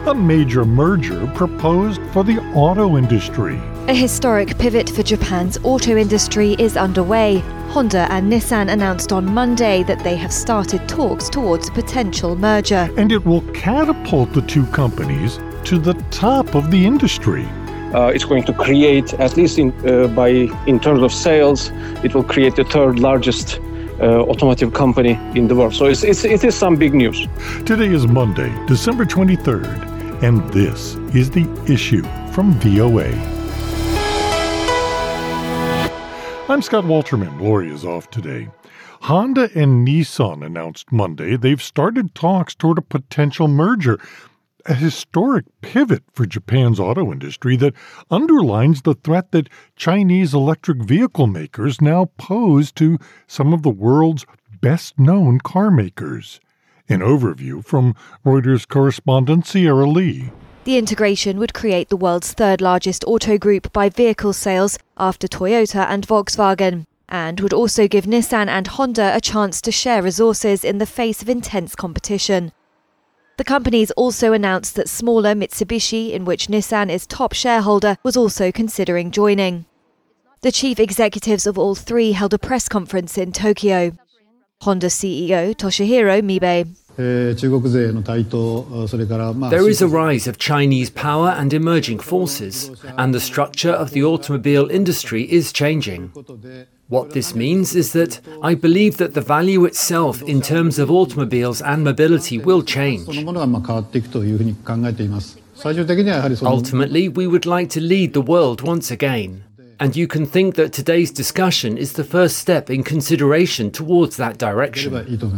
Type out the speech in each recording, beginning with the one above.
A major merger proposed for the auto industry. A historic pivot for Japan's auto industry is underway. Honda and Nissan announced on Monday that they have started talks towards a potential merger. And it will catapult the two companies to the top of the industry. It's going to create, at least in terms of sales, it will create the third largest automotive company in the world. So it is some big news. Today is Monday, December 23rd, and this is The Issue from VOA. I'm Scott Walterman. Lori is off today. Honda and Nissan announced Monday they've started talks toward a potential merger, a historic pivot for Japan's auto industry that underlines the threat that Chinese electric vehicle makers now pose to some of the world's best-known car makers. An overview from Reuters correspondent Sierra Lee. The integration would create the world's third largest auto group by vehicle sales after Toyota and Volkswagen, and would also give Nissan and Honda a chance to share resources in the face of intense competition. The companies also announced that smaller Mitsubishi, in which Nissan is top shareholder, was also considering joining. The chief executives of all three held a press conference in Tokyo. Honda CEO Toshihiro Mibe. There is a rise of Chinese power and emerging forces, and the structure of the automobile industry is changing. What this means is that I believe that the value itself in terms of automobiles and mobility will change. Ultimately, we would like to lead the world once again. And you can think that today's discussion is the first step in consideration towards that direction.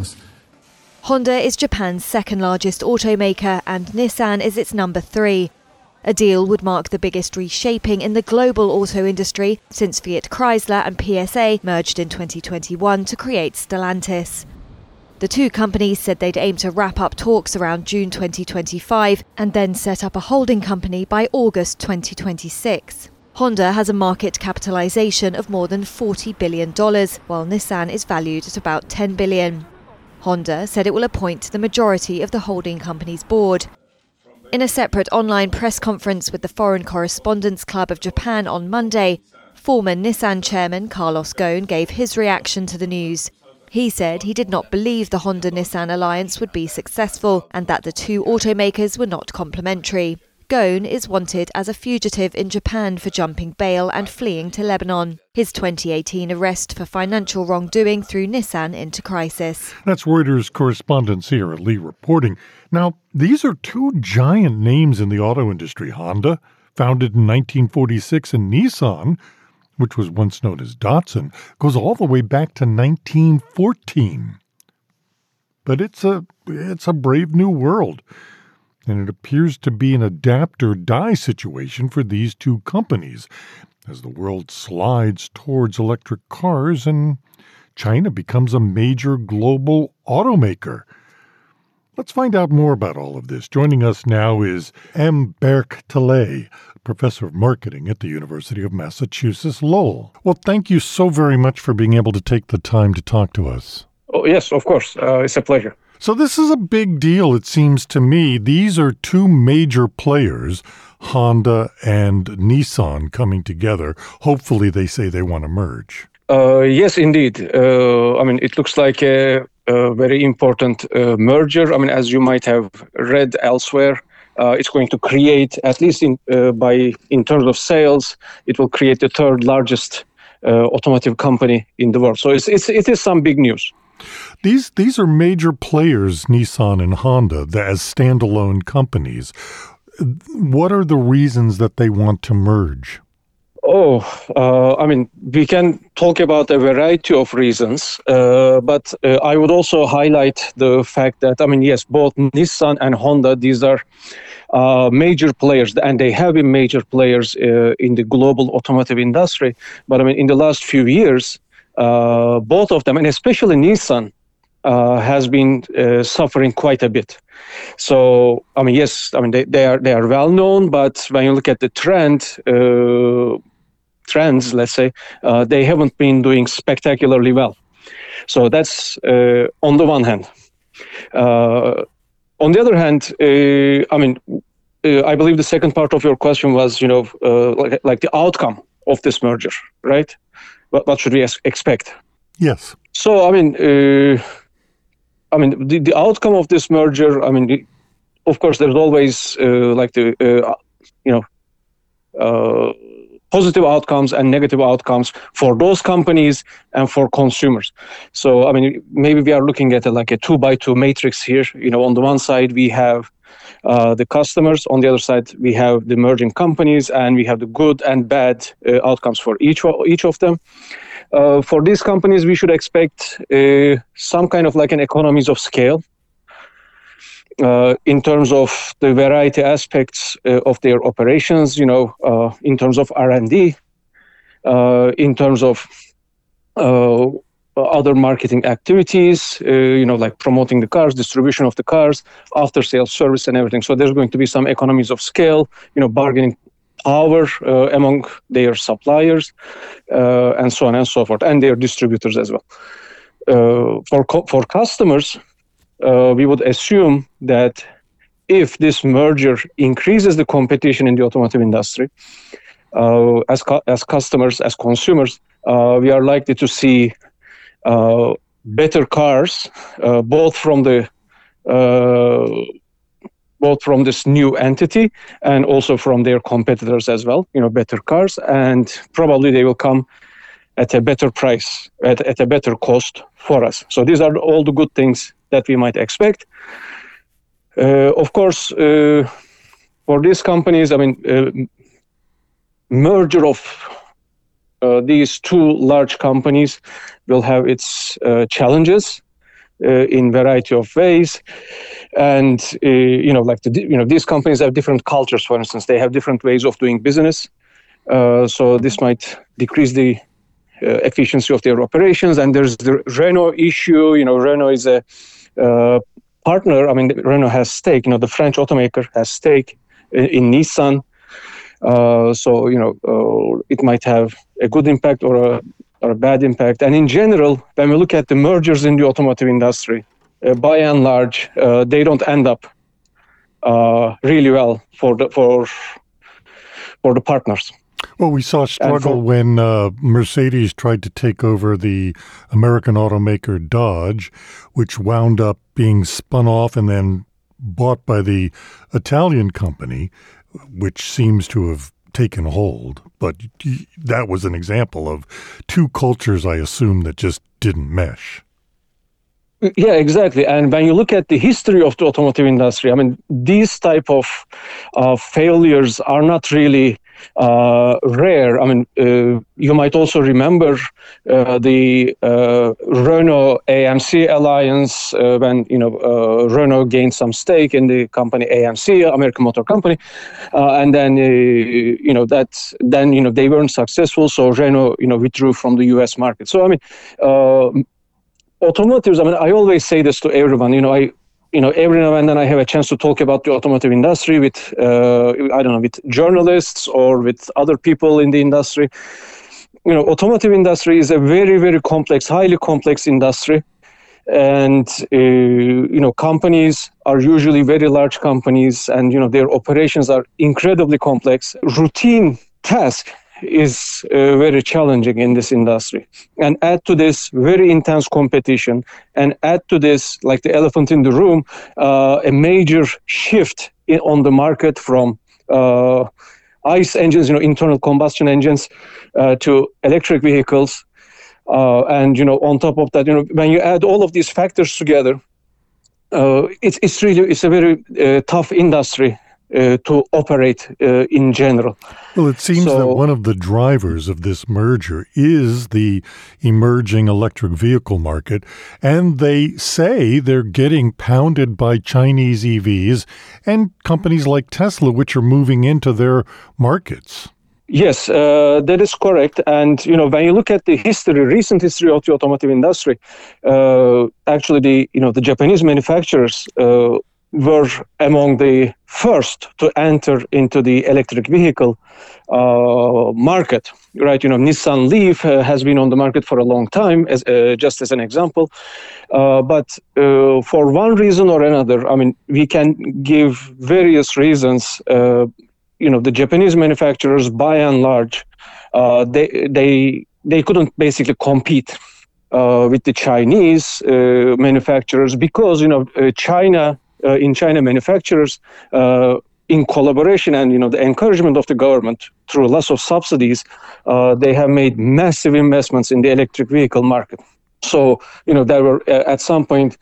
Honda is Japan's second largest automaker and Nissan is its number 3. A deal would mark the biggest reshaping in the global auto industry since Fiat Chrysler and PSA merged in 2021 to create Stellantis. The two companies said they'd aim to wrap up talks around June 2025 and then set up a holding company by August 2026. Honda has a market capitalization of more than $40 billion, while Nissan is valued at about $10 billion. Honda said it will appoint the majority of the holding company's board. In a separate online press conference with the Foreign Correspondents Club of Japan on Monday, former Nissan chairman Carlos Ghosn gave his reaction to the news. He said he did not believe the Honda-Nissan alliance would be successful and that the two automakers were not complementary. Ghosn is wanted as a fugitive in Japan for jumping bail and fleeing to Lebanon. His 2018 arrest for financial wrongdoing threw Nissan into crisis. That's Reuters correspondent Sierra Lee reporting. Now, these are two giant names in the auto industry. Honda, founded in 1946, and Nissan, which was once known as Datsun, goes all the way back to 1914. But it's a brave new world. And it appears to be an adapt-or-die situation for these two companies as the world slides towards electric cars and China becomes a major global automaker. Let's find out more about all of this. Joining us now is M. Berk Talay, professor of marketing at the University of Massachusetts Lowell. Well, thank you so very much for being able to take the time to talk to us. Oh, yes, of course. It's a pleasure. So this is a big deal, it seems to me. These are two major players, Honda and Nissan, coming together. Hopefully they say they want to merge. Yes, indeed. It looks like a very important merger. As you might have read elsewhere, it's going to create, at least in terms of sales, it will create the third largest automotive company in the world. So it is some big news. These are major players, Nissan and Honda, as standalone companies. What are the reasons that they want to merge? We can talk about a variety of reasons, but I would also highlight the fact that, yes, both Nissan and Honda, these are major players, and they have been major players in the global automotive industry. But in the last few years, both of them, and especially Nissan, has been suffering quite a bit. So, they are well known, but when you look at the trends, let's say, they haven't been doing spectacularly well. So that's on the one hand. On the other hand, I believe the second part of your question was, like the outcome of this merger, right? What should we expect? Yes. So, the outcome of this merger, of course, there's always positive outcomes and negative outcomes for those companies and for consumers. So, maybe we are looking at a 2x2 matrix here. On the one side, we have the customers. On the other side, we have the merging companies, and we have the good and bad outcomes for each of them. For these companies, we should expect some kind of an economies of scale in terms of the variety aspects of their operations, in terms of R&D, in terms of other marketing activities, like promoting the cars, distribution of the cars, after-sales service and everything. So there's going to be some economies of scale, bargaining power among their suppliers, and so on and so forth, and their distributors as well. For customers, we would assume that if this merger increases the competition in the automotive industry, as customers, as consumers, we are likely to see better cars, both from this new entity and also from their competitors as well. Better cars, and probably they will come at a better price, at a better cost for us. So these are all the good things that we might expect. Of course, for these companies, merger of these two large companies will have its challenges in variety of ways, and these companies have different cultures. For instance, they have different ways of doing business, so this might decrease the efficiency of their operations. And there's the Renault issue. Renault is a partner. Renault has stake. The French automaker has stake in Nissan. So it might have a good impact or a bad impact. And in general, when we look at the mergers in the automotive industry, by and large, they don't end up really well for the partners. Well, we saw a struggle when Mercedes tried to take over the American automaker Dodge, which wound up being spun off and then bought by the Italian company, which seems to have taken hold. But that was an example of two cultures, I assume, that just didn't mesh. Yeah, exactly. And when you look at the history of the automotive industry, these type of failures are not really rare. You might also remember the Renault AMC alliance when Renault gained some stake in the company AMC, American Motor Company, and then they weren't successful, so Renault withdrew from the U.S. market. So automotives. I always say this to everyone. Every now and then I have a chance to talk about the automotive industry with, with journalists or with other people in the industry. Automotive industry is a very, very complex, highly complex industry. And, companies are usually very large companies, and, their operations are incredibly complex. Routine task is very challenging in this industry. And add to this very intense competition, and add to this, like the elephant in the room, a major shift on the market from ICE engines, internal combustion engines, to electric vehicles. And, on top of that, when you add all of these factors together, it's a very tough industry to operate in general. Well, it seems that one of the drivers of this merger is the emerging electric vehicle market, and they say they're getting pounded by Chinese EVs and companies like Tesla, which are moving into their markets. Yes, that is correct. And, when you look at the recent history of the automotive industry, actually the Japanese manufacturers were among the first to enter into the electric vehicle market. right? Nissan Leaf has been on the market for a long time, just as an example. But for one reason or another, we can give various reasons. The Japanese manufacturers, by and large, they couldn't basically compete with the Chinese manufacturers because China manufacturers, in collaboration and the encouragement of the government through lots of subsidies, they have made massive investments in the electric vehicle market. So there were at some point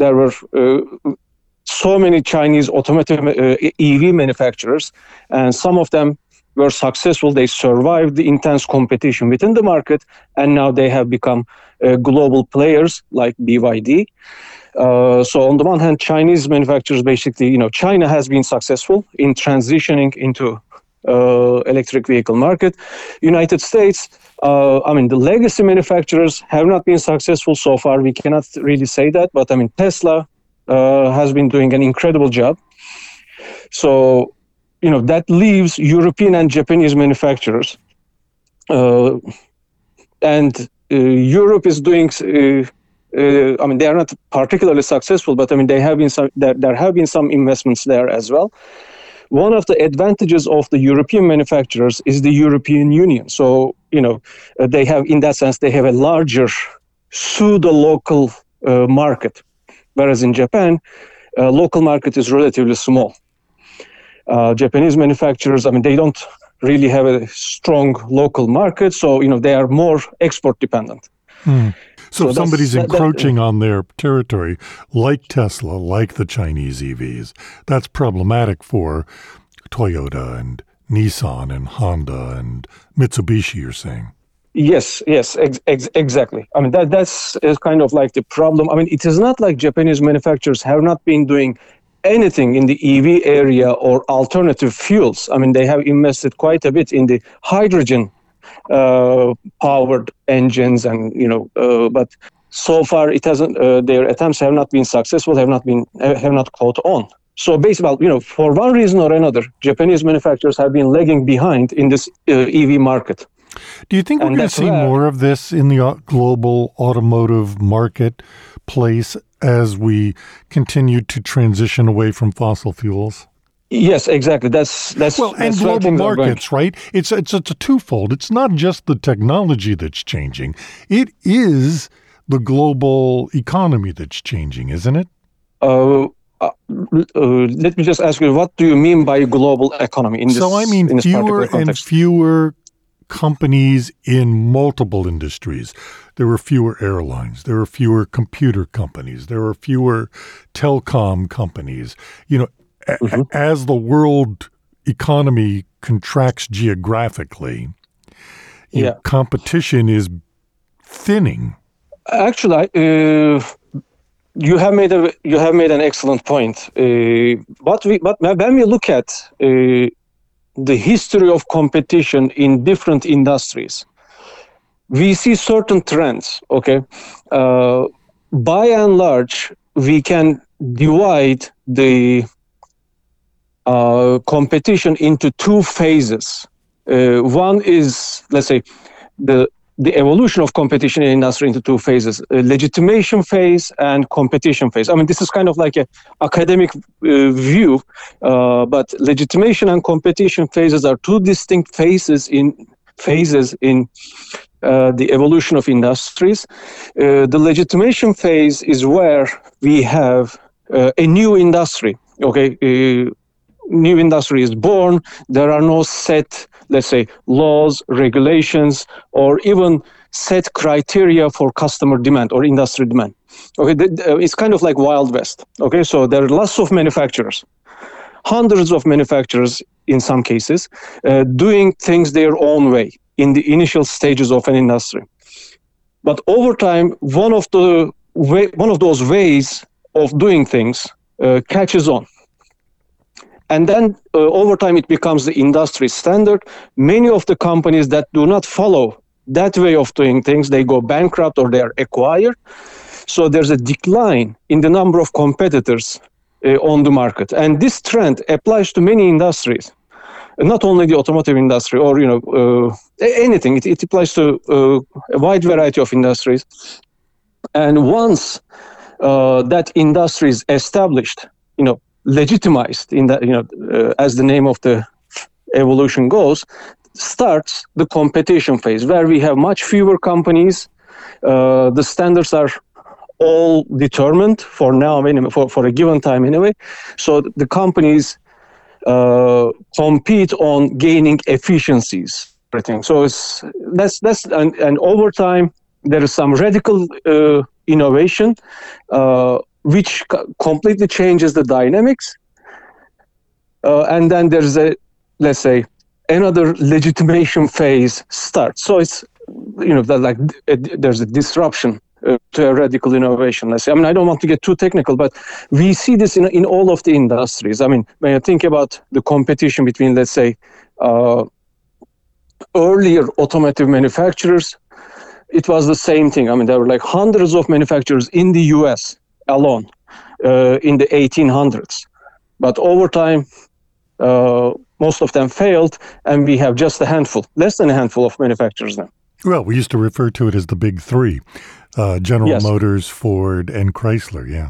so many Chinese automotive EV manufacturers, and some of them were successful. They survived the intense competition within the market, and now they have become global players like BYD. So on the one hand, Chinese manufacturers basically, China has been successful in transitioning into electric vehicle market. United States, the legacy manufacturers have not been successful so far. We cannot really say that, but Tesla has been doing an incredible job. So, that leaves European and Japanese manufacturers. And Europe is doing, they are not particularly successful, but there have been some investments there as well. One of the advantages of the European manufacturers is the European Union. So, they have, in that sense, they have a larger pseudo-local market. Whereas in Japan, local market is relatively small. Japanese manufacturers, they don't really have a strong local market, so they are more export dependent. So somebody's encroaching on their territory, like Tesla, like the Chinese EVs. That's problematic for Toyota and Nissan and Honda and Mitsubishi, you're saying. Yes, exactly. That's kind of like the problem. It is not like Japanese manufacturers have not been doing anything in the EV area or alternative fuels. They have invested quite a bit in the hydrogen powered engines, and but so far it hasn't. Their attempts have not been successful. Have not caught on. So basically, for one reason or another, Japanese manufacturers have been lagging behind in this EV market. Do you think we're going to see more of this in the global automotive marketplace as we continue to transition away from fossil fuels? Yes, exactly. That's and global markets, right? It's a twofold. It's not just the technology that's changing; it is the global economy that's changing, isn't it? Let me just ask you: what do you mean by global economy in this? So fewer and fewer companies in multiple industries. There were fewer airlines. There were fewer computer companies. There were fewer telecom companies. As the world economy contracts geographically, competition is thinning. Actually, you have made an excellent point. But when we look at the history of competition in different industries, we see certain trends. Okay, by and large, we can divide the competition into two phases. One is, let's say, the evolution of competition in industry into two phases: legitimation phase and competition phase. This is kind of like an academic view, but legitimation and competition phases are two distinct phases in the evolution of industries. The legitimation phase is where we have a new industry. Okay, new industry is born. There are no set, let's say, laws, regulations, or even set criteria for customer demand or industry demand. Okay, it's kind of like Wild West. Okay, so there are lots of manufacturers, hundreds of manufacturers in some cases, doing things their own way in the initial stages of an industry. But over time, one of those ways of doing things catches on. And then over time, it becomes the industry standard. Many of the companies that do not follow that way of doing things, they go bankrupt or they are acquired. So there's a decline in the number of competitors on the market. And this trend applies to many industries. not only the automotive industry or anything. It applies to a wide variety of industries. And once that industry is established, legitimized in that, as the name of the evolution goes, starts the competition phase where we have much fewer companies. The standards are all determined for now, for a given time anyway. So the companies compete on gaining efficiencies. Everything. So and over time there is some radical innovation which completely changes the dynamics, and then there's another legitimation phase starts. So it's there's a disruption to a radical innovation. Let's say. I don't want to get too technical, but we see this in all of the industries. When you think about the competition between, let's say, earlier automotive manufacturers, it was the same thing. There were hundreds of manufacturers in the US alone in the 1800s. But over time, most of them failed, and we have just less than a handful of manufacturers now. Well, we used to refer to it as the big three, General Motors, Ford, and Chrysler, yeah.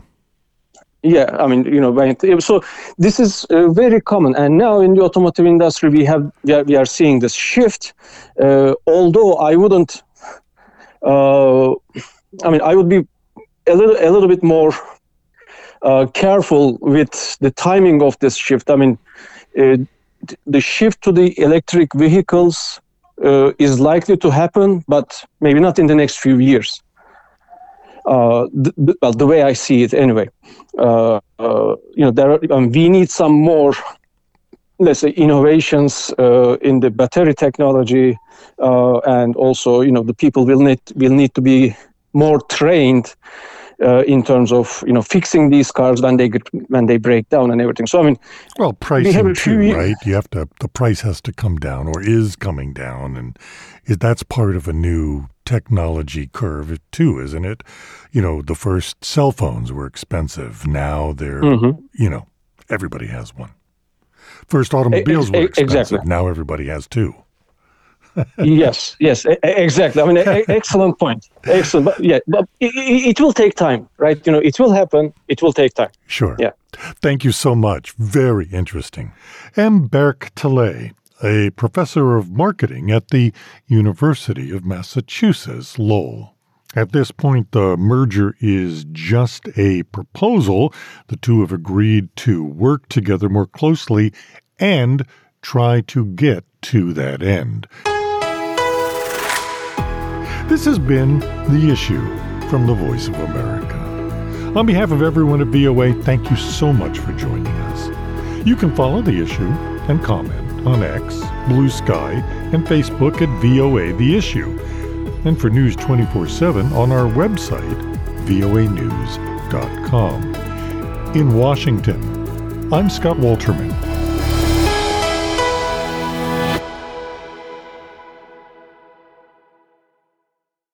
Yeah, so this is very common. And now in the automotive industry, we are seeing this shift. Although I wouldn't, I would be a little bit more careful with the timing of this shift. The shift to the electric vehicles is likely to happen, but maybe not in the next few years. The way I see it anyway. We need some more, let's say, innovations in the battery technology, and also, the people will need to be more trained in terms of fixing these cars when they break down and everything. So well, pricing too, right? The price has to come down, or is coming down, and that's part of a new technology curve too, isn't it? The first cell phones were expensive. Now they're everybody has one. First automobiles were expensive. Exactly. Now everybody has two. Yes, exactly. Excellent point. Excellent. But it will take time, right? It will happen. It will take time. Sure. Yeah. Thank you so much. Very interesting. M. Berk Talay, a professor of marketing at the University of Massachusetts, Lowell. At this point, the merger is just a proposal. The two have agreed to work together more closely and try to get to that end. This has been The Issue from the Voice of America. On behalf of everyone at VOA, thank you so much for joining us. You can follow The Issue and comment on X, Blue Sky, and Facebook at VOA The Issue. And for News 24/7 on our website, voanews.com. In Washington, I'm Scott Walterman.